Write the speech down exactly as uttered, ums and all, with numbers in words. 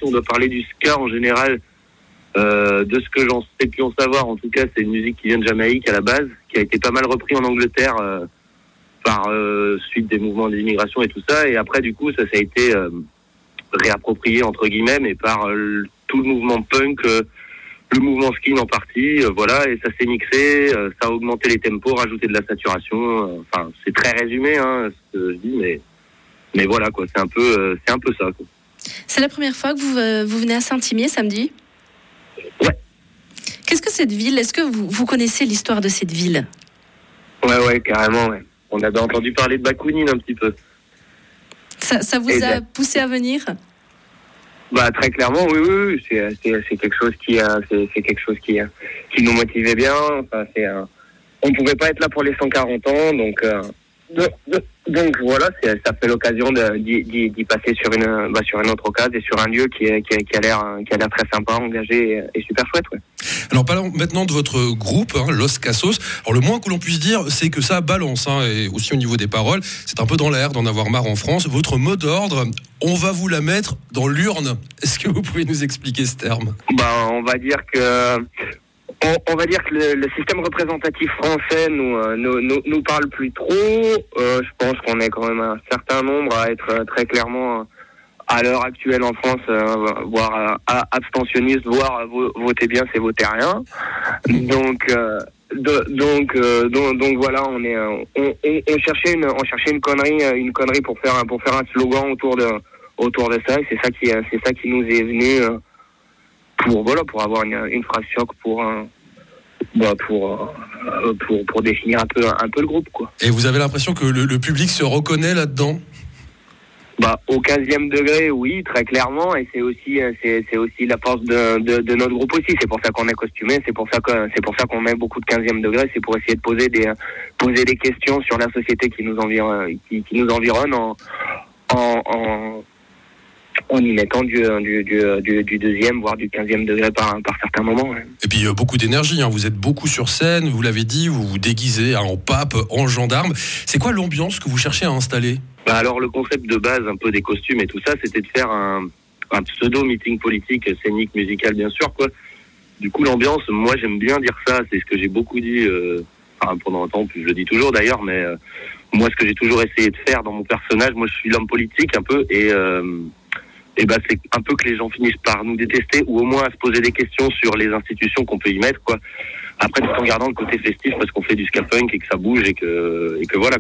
si on doit parler du ska en général, euh, de ce que j'en sais pu en savoir, en tout cas, c'est une musique qui vient de Jamaïque à la base, qui a été pas mal repris en Angleterre euh, par euh, suite des mouvements d'immigration et tout ça. Et après, du coup, ça, ça a été euh, réapproprié entre guillemets, mais par euh, tout le mouvement punk. Euh, le mouvement skin en partie, euh, voilà, et ça s'est mixé, euh, ça a augmenté les tempos, rajouté de la saturation, euh, enfin, c'est très résumé, hein, ce que je dis, mais, mais voilà, quoi, c'est un peu, euh, c'est un peu ça, quoi. C'est la première fois que vous, euh, vous venez à Saint-Imier samedi ? Ouais. Qu'est-ce que cette ville, est-ce que vous, vous connaissez l'histoire de cette ville ? Ouais, ouais, carrément, ouais. On avait entendu parler de Bakounine un petit peu. Ça, ça vous et a bien. poussé à venir ? Bah très clairement, oui, oui, oui. C'est, c'est, c'est quelque chose qui, c'est, c'est quelque chose qui, qui nous motivait bien. Enfin, c'est, on pouvait pas être là pour les cent quarante ans, donc, euh, donc, donc voilà, c'est, ça fait l'occasion de, d'y, d'y, d'y passer sur une, bah, sur une autre occasion et sur un lieu qui, est, qui, est, qui a l'air, qui a l'air très sympa, engagé et, et super chouette, ouais. Alors parlons maintenant de votre groupe, hein, Los Cassos. Alors le moins que l'on puisse dire, c'est que ça balance, hein, et aussi au niveau des paroles, c'est un peu dans l'air d'en avoir marre en France. Votre mot d'ordre, on va vous la mettre dans l'urne. Est-ce que vous pouvez nous expliquer ce terme ? Bah, on va dire que on, on va dire que le, le système représentatif français nous, euh, nous, nous, nous parle plus trop. Euh, je pense qu'on est quand même un certain nombre à être euh, très clairement, à l'heure actuelle en France, euh, voire euh, abstentionniste, voire euh, voter bien, c'est voter rien. Donc, euh, de, donc, euh, donc, donc voilà, on est, euh, on, on, on cherchait une, on cherchait une connerie, une connerie pour faire, pour faire un slogan autour de, autour de ça. Et c'est ça qui, c'est ça qui nous est venu euh, pour, voilà, pour avoir une, une phrase choc pour, euh, bah, pour, euh, pour, pour définir un peu, un peu le groupe, quoi. Et vous avez l'impression que le, le public se reconnaît là-dedans ? Bah, au quinzième degré, oui, très clairement, et c'est aussi, c'est, c'est aussi la force de, de, de notre groupe aussi. C'est pour ça qu'on est costumé, c'est pour ça que, c'est pour ça qu'on met beaucoup de quinzième degré, c'est pour essayer de poser des, poser des questions sur la société qui nous environne, qui, qui nous environne en, en, en, en y mettant du, du, du, du, du deuxième, voire du quinzième degré par, par certains moments. Ouais. Et puis euh, beaucoup d'énergie, hein. Vous êtes beaucoup sur scène, vous l'avez dit, vous vous déguisez hein, en pape, en gendarme. C'est quoi l'ambiance que vous cherchez à installer ? Bah alors le concept de base, un peu des costumes et tout ça, c'était de faire un, un pseudo meeting politique, scénique, musical bien sûr, quoi. Du coup l'ambiance, moi j'aime bien dire ça, c'est ce que j'ai beaucoup dit, euh, enfin pendant un temps, puis je le dis toujours d'ailleurs, mais euh, moi ce que j'ai toujours essayé de faire dans mon personnage, moi je suis l'homme politique un peu, et euh, et bah c'est un peu que les gens finissent par nous détester, ou au moins à se poser des questions sur les institutions qu'on peut y mettre, quoi. Après tout en gardant le côté festif parce qu'on fait du ska punk et que ça bouge et que et que voilà.